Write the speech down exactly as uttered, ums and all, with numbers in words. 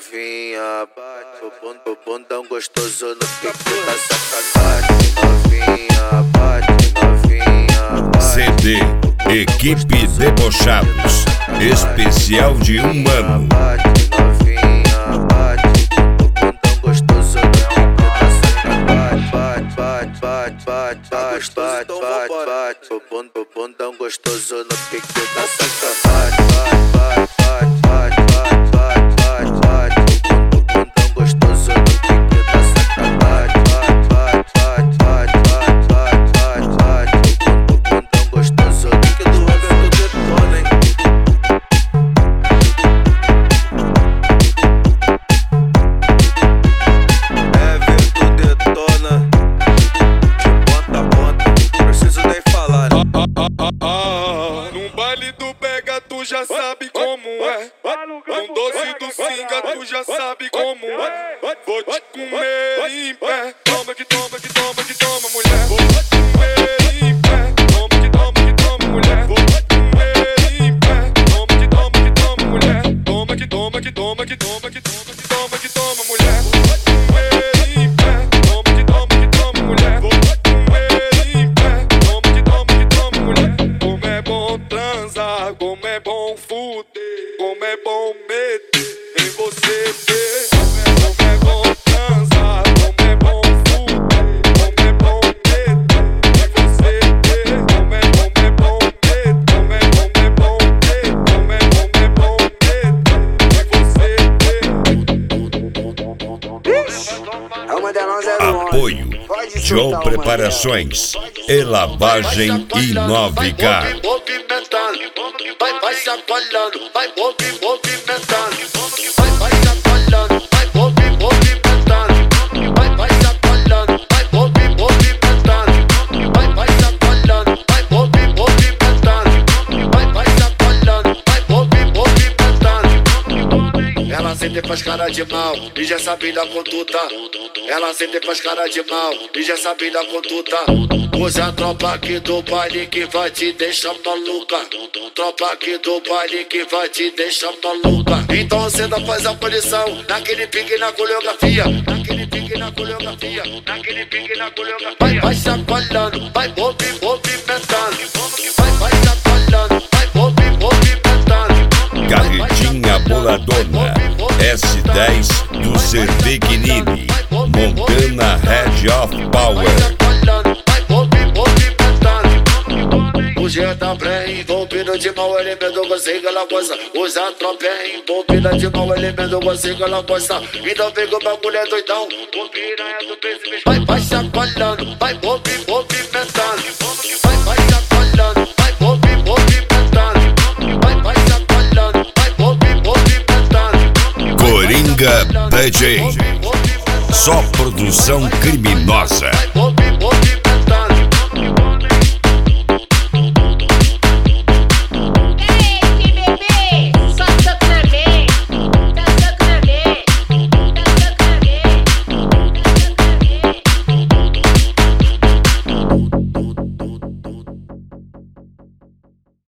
novinha, bate o bundão, o bundão gostoso no pique da sacanagem. Novinha, bate, novinha, bate. C D Equipe Debochados, especial de um ano. Bate, novinha, bate o bundão gostoso no pique da sacanagem. Bate, bate, bate, bate, bate, bate, bate, bate o bundão, o bundão gostoso no pique da sacanagem. Bate, bate, bate, bate, bate, bate, bate, bate o bundão gostoso no pique da sacanagem. Bate, bate, bate, bate, bate, bate, bate, o bundão gostoso no pique do Everton detona, hein? Everton detona de ponta a ponta, preciso nem falar, né? Num baile do Pega tu já sabe como é. Num doce do Singa tu já sabe como é. Vou te comer em pé. Toma que toma que toma que toma, mulher. Vou te comer em pé. Toma que toma que toma, mulher. Vou te comer em pé. Toma que toma que toma, mulher. Toma que toma que toma que toma que toma que toma que toma, mulher. Vou te comer em pé. Toma que toma que toma, mulher. Vou te comer em pé. Toma que toma que toma, mulher. Como é bom transar, como é bom fuder, como é bom meter em você ver. Como é bom transar, como é bom fuder, como é bom meter em você ver. Como é, como é bom meter, como é, como é bom meter, como é, como é bom meter em você ver. É uma Delon zero um. Apoio Joe Preparações e Lavagem e nove K. Vai, vai chacoalhando, vai movi, movimentando. Vai, vai chacoalhando, vai movi, movimentando. Vai, vai chacoalhando, vai movi, movimentando. Vai, vai chacoalhando, vai movi, movimentando. Vai, vai chacoalhando, vai movi, movimentando. Ela sempre faz cara de mal e já sabe da conduta. Ela sempre faz cara de mal e já sabe da conduta. Hoje a tropa aqui do baile que vai te deixar maluca. Tropa aqui do baile que vai te deixar maluca. Então você não faz a punição naquele pique na coreografia. Naquele pique na coreografia. Naquele pique na coreografia. Vai, vai chacoalhando, vai movi, movimentando. Vai, vai chacoalhando, vai movi, movimentando. Carretinha boladona S dez do Cervegnini, Montana Head of Power. O G tá pré envolvido de mau elemento, você que ela gosta. Hoje a tropa é envolvida de mau elemento, você que ela gosta. Então vem com o bagulho é doidão. O piranha do príncipe. Vai, vai chacoalhando, vai movi, movimentando. Vai, vai chacoalhando, vai movi, movimentando. Vai, vai chacoalhando, vai movi, movimentando. Coringa D J, só produção criminosa.